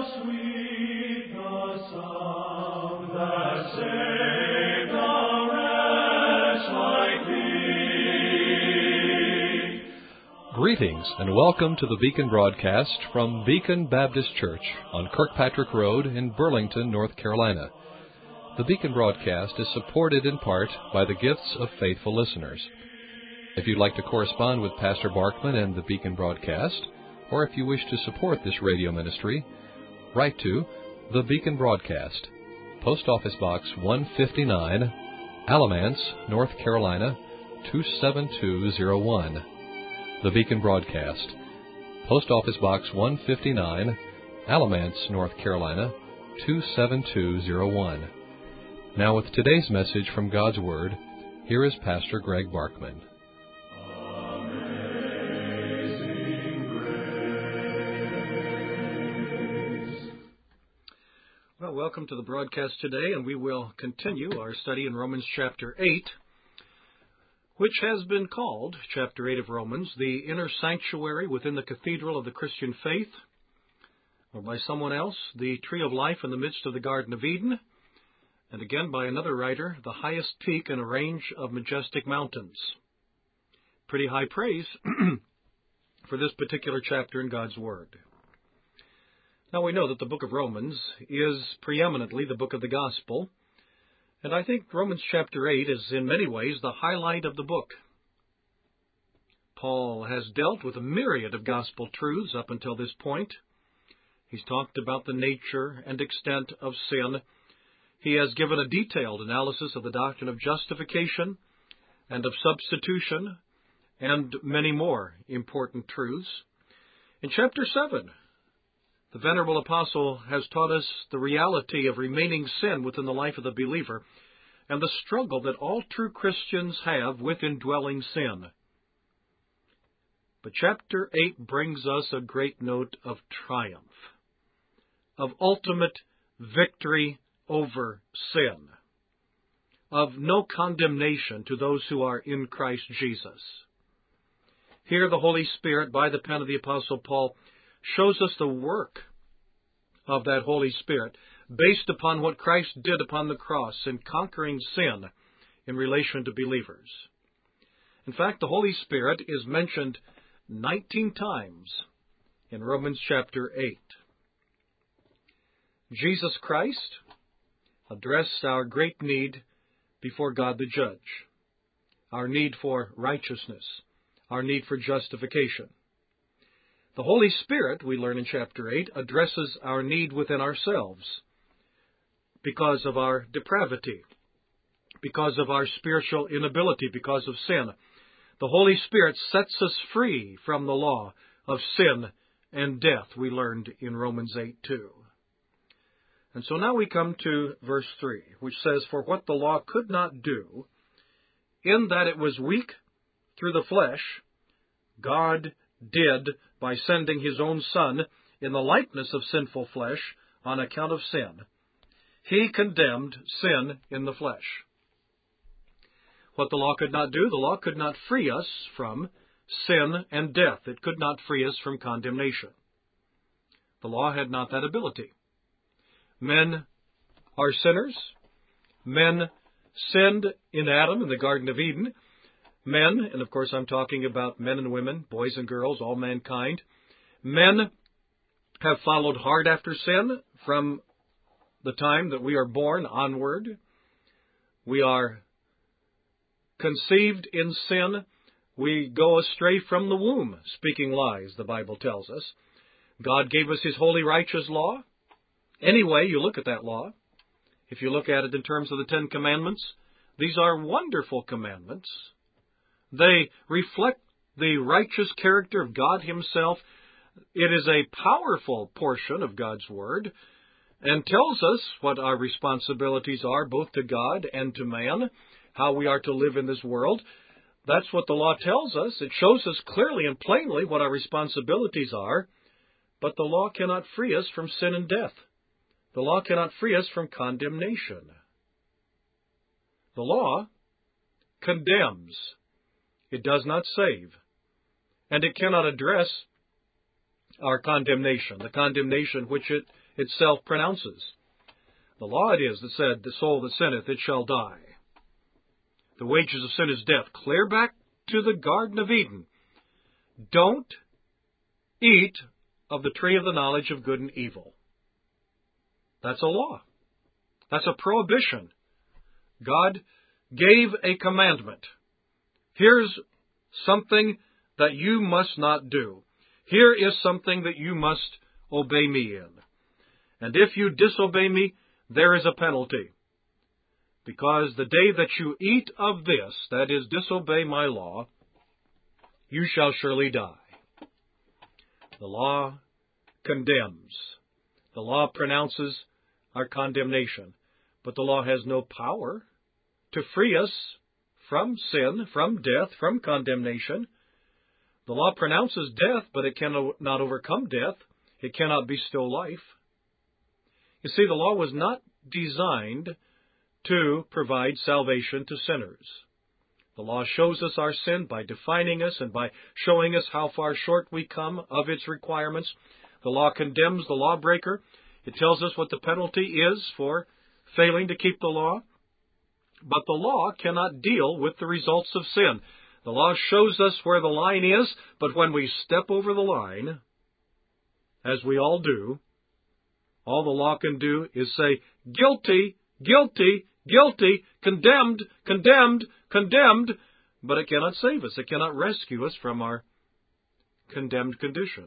sweet the sound that saved a wretch like thee. Greetings and welcome to the Beacon broadcast from Beacon Baptist Church on Kirkpatrick Road in Burlington, North Carolina. The Beacon broadcast is supported in part by the gifts of faithful listeners. If you'd like to correspond with Pastor Barkman and the Beacon broadcast, or if you wish to support this radio ministry, write to The Beacon Broadcast, Post Office Box 159, Alamance, North Carolina, 27201. The Beacon Broadcast, Post Office Box 159, Alamance, North Carolina, 27201. Now with today's message from God's Word, here is Pastor Greg Barkman. Well, welcome to the broadcast today, and we will continue our study in Romans chapter 8, which has been called, chapter 8 of Romans, the inner sanctuary within the cathedral of the Christian faith, or by someone else, the tree of life in the midst of the Garden of Eden, and again by another writer, the highest peak in a range of majestic mountains. Pretty high praise for this particular chapter in God's Word. Now we know that the book of Romans is preeminently the book of the gospel, and I think Romans chapter 8 is in many ways the highlight of the book. Paul has dealt with a myriad of gospel truths up until this point. He's talked about the nature and extent of sin. He has given a detailed analysis of the doctrine of justification and of substitution and many more important truths. In chapter 7, the Venerable Apostle has taught us the reality of remaining sin within the life of the believer and the struggle that all true Christians have with indwelling sin. But chapter 8 brings us a great note of triumph, of ultimate victory over sin, of no condemnation to those who are in Christ Jesus. Here the Holy Spirit, by the pen of the Apostle Paul, shows us the work of that Holy Spirit based upon what Christ did upon the cross in conquering sin in relation to believers. In fact, the Holy Spirit is mentioned 19 times in Romans chapter 8. Jesus Christ addressed our great need before God the Judge, our need for righteousness, our need for justification. The Holy Spirit, we learn in chapter 8, addresses our need within ourselves because of our depravity, because of our spiritual inability, because of sin. The Holy Spirit sets us free from the law of sin and death, we learned in Romans 8:2. And so now we come to verse 3, which says, "For what the law could not do, in that it was weak through the flesh, God did by sending His own Son in the likeness of sinful flesh on account of sin. He condemned sin in the flesh." What the law could not do, the law could not free us from sin and death. It could not free us from condemnation. The law had not that ability. Men are sinners. Men sinned in Adam in the Garden of Eden. Men, and of course I'm talking about men and women, boys and girls, all mankind, men have followed hard after sin from the time that we are born onward. We are conceived in sin. We go astray from the womb, speaking lies, the Bible tells us. God gave us His holy, righteous law. Anyway, you look at that law. If you look at it in terms of the Ten Commandments, these are wonderful commandments. They reflect the righteous character of God Himself. It is a powerful portion of God's Word and tells us what our responsibilities are both to God and to man, how we are to live in this world. That's what the law tells us. It shows us clearly and plainly what our responsibilities are, but the law cannot free us from sin and death. The law cannot free us from condemnation. The law condemns. It does not save. And it cannot address our condemnation, the condemnation which it itself pronounces. The law it is that said, the soul that sinneth, it shall die. The wages of sin is death. Clear back to the Garden of Eden. Don't eat of the tree of the knowledge of good and evil. That's a law. That's a prohibition. God gave a commandment. Here's something that you must not do. Here is something that you must obey me in. And if you disobey me, there is a penalty. Because the day that you eat of this, that is, disobey my law, you shall surely die. The law condemns. The law pronounces our condemnation. But the law has no power to free us from sin, from death, from condemnation. The law pronounces death, but it cannot overcome death. It cannot bestow life. You see, the law was not designed to provide salvation to sinners. The law shows us our sin by defining us and by showing us how far short we come of its requirements. The law condemns the lawbreaker. It tells us what the penalty is for failing to keep the law. But the law cannot deal with the results of sin. The law shows us where the line is, but when we step over the line, as we all do, all the law can do is say, guilty, guilty, guilty, condemned, condemned, condemned, but it cannot save us. It cannot rescue us from our condemned condition.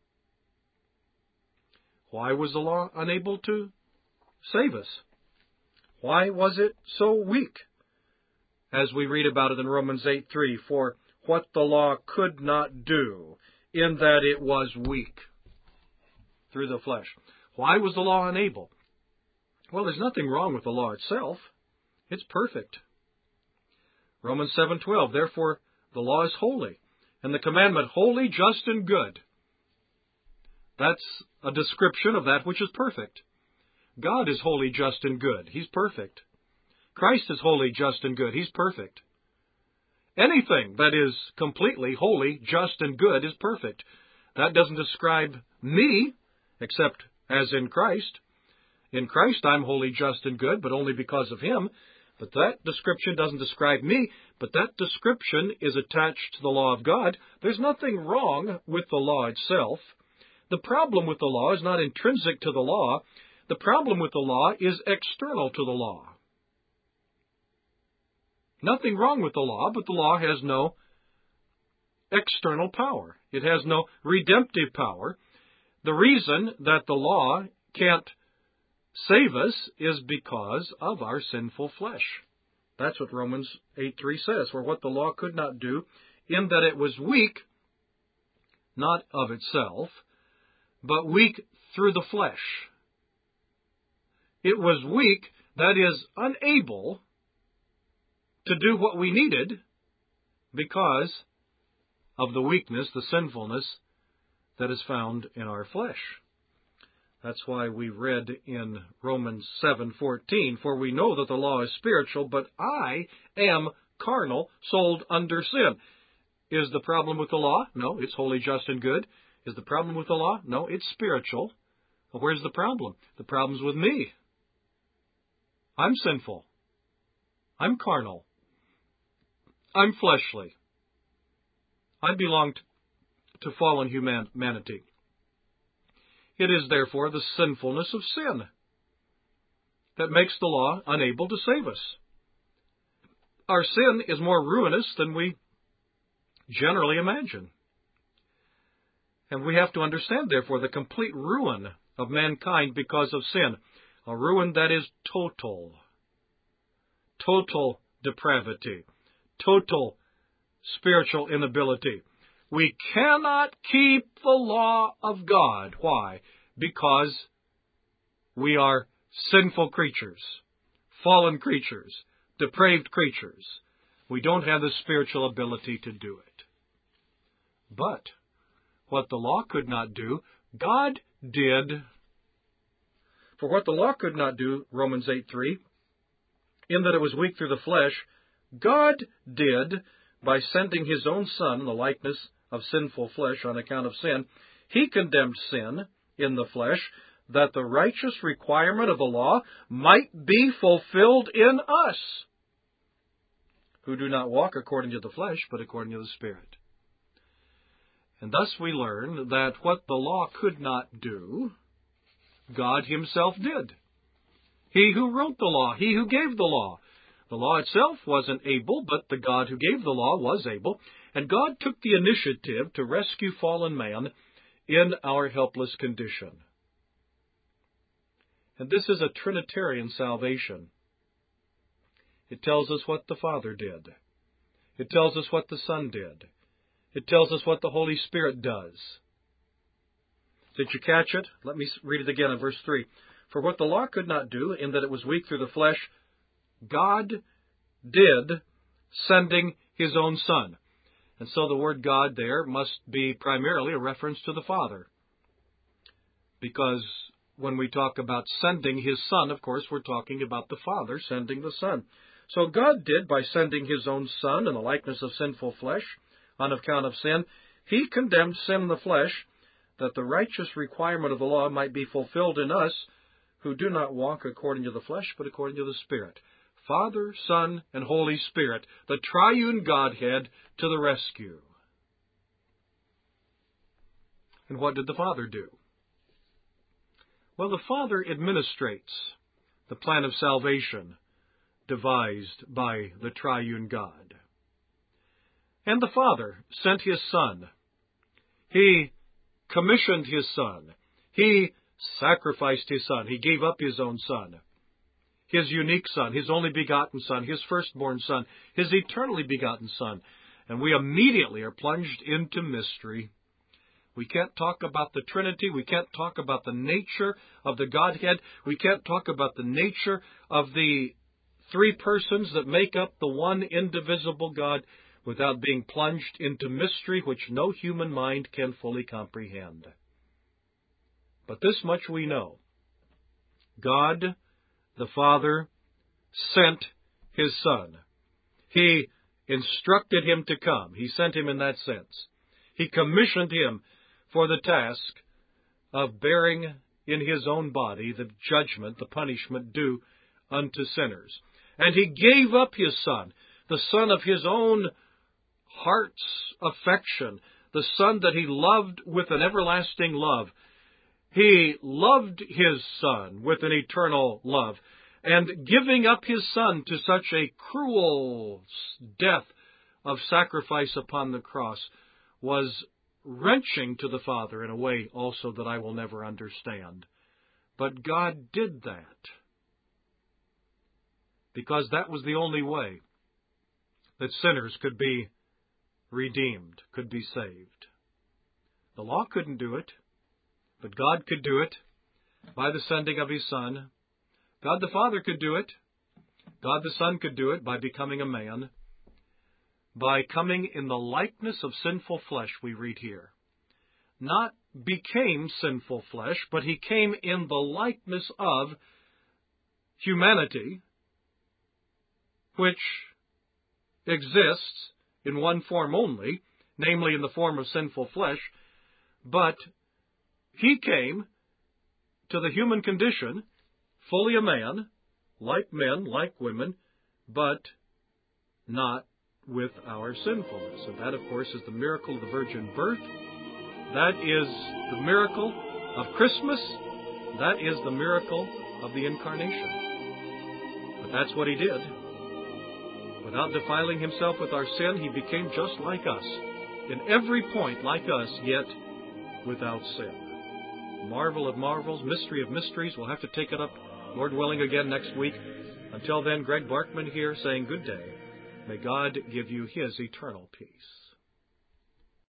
Why was the law unable to save us? Why was it so weak? As we read about it in Romans 8:3, for what the law could not do, in that it was weak through the flesh. Why was the law unable? Well, there's nothing wrong with the law itself. It's perfect. Romans 7:12, therefore the law is holy, and the commandment holy, just, and good. That's a description of that which is perfect. God is holy, just, and good. He's perfect. Christ is holy, just, and good. He's perfect. Anything that is completely holy, just, and good is perfect. That doesn't describe me, except as in Christ. In Christ, I'm holy, just, and good, but only because of Him. But that description doesn't describe me, but that description is attached to the law of God. There's nothing wrong with the law itself. The problem with the law is not intrinsic to the law. The problem with the law is external to the law. Nothing wrong with the law, but the law has no external power. It has no redemptive power. The reason that the law can't save us is because of our sinful flesh. That's what Romans 8:3 says, for what the law could not do, in that it was weak, not of itself, but weak through the flesh. It was weak, that is, unable to do what we needed because of the weakness, the sinfulness that is found in our flesh. That's why we read in Romans 7:14, for we know that the law is spiritual, but I am carnal, sold under sin. Is the problem with the law? No, it's holy, just, and good. Is the problem with the law? No, it's spiritual. Well, where's the problem? The problem's with me. I'm sinful. I'm carnal. I'm fleshly. I belong to fallen humanity. It is therefore the sinfulness of sin that makes the law unable to save us. Our sin is more ruinous than we generally imagine. And we have to understand, therefore, the complete ruin of mankind because of sin. A ruin that is total. Total depravity. Total spiritual inability. We cannot keep the law of God. Why? Because we are sinful creatures, fallen creatures, depraved creatures. We don't have the spiritual ability to do it. But what the law could not do, God did. For what the law could not do, Romans 8:3, in that it was weak through the flesh, God did by sending His own Son in the likeness of sinful flesh on account of sin. He condemned sin in the flesh, that the righteous requirement of the law might be fulfilled in us, who do not walk according to the flesh, but according to the Spirit. And thus we learn that what the law could not do, God Himself did. He who wrote the law, He who gave the law. The law itself wasn't able, but the God who gave the law was able. And God took the initiative to rescue fallen man in our helpless condition. And this is a Trinitarian salvation. It tells us what the Father did. It tells us what the Son did. It tells us what the Holy Spirit does. Did you catch it? Let me read it again in verse 3. For what the law could not do, in that it was weak through the flesh, God did, sending His own Son. And so the word God there must be primarily a reference to the Father. Because when we talk about sending His Son, of course, we're talking about the Father sending the Son. So God did, by sending His own Son in the likeness of sinful flesh, on account of sin, He condemned sin in the flesh, that the righteous requirement of the law might be fulfilled in us, who do not walk according to the flesh, but according to the Spirit. Father, Son, and Holy Spirit, the triune Godhead, to the rescue. And what did the Father do? Well, the Father administrates the plan of salvation devised by the triune God. And the Father sent His Son. He commissioned His Son. He sacrificed His Son. He gave up His own Son. His unique Son, His only begotten Son, His firstborn Son, His eternally begotten Son. And we immediately are plunged into mystery. We can't talk about the Trinity. We can't talk about the nature of the Godhead. We can't talk about the nature of the three persons that make up the one indivisible God without being plunged into mystery which no human mind can fully comprehend. But this much we know. God, the Father, sent His Son. He instructed Him to come. He sent Him in that sense. He commissioned Him for the task of bearing in His own body the judgment, the punishment due unto sinners. And He gave up His Son, the Son of His own heart's affection, the Son that He loved with an everlasting love. He loved His Son with an eternal love. And giving up His Son to such a cruel death of sacrifice upon the cross was wrenching to the Father in a way also that I will never understand. But God did that because that was the only way that sinners could be redeemed, could be saved. The law couldn't do it, but God could do it by the sending of His Son. God the Father could do it. God the Son could do it by becoming a man. By coming in the likeness of sinful flesh, we read here. Not became sinful flesh, but He came in the likeness of humanity, which exists in one form only, namely in the form of sinful flesh, but He came to the human condition, fully a man, like men, like women, but not with our sinfulness. And that, of course, is the miracle of the virgin birth. That is the miracle of Christmas. That is the miracle of the incarnation. But that's what He did. Without defiling Himself with our sin, He became just like us. In every point like us, yet without sin. Marvel of marvels, mystery of mysteries. We'll have to take it up, Lord willing, again next week. Until then, Greg Barkman here saying good day. May God give you His eternal peace.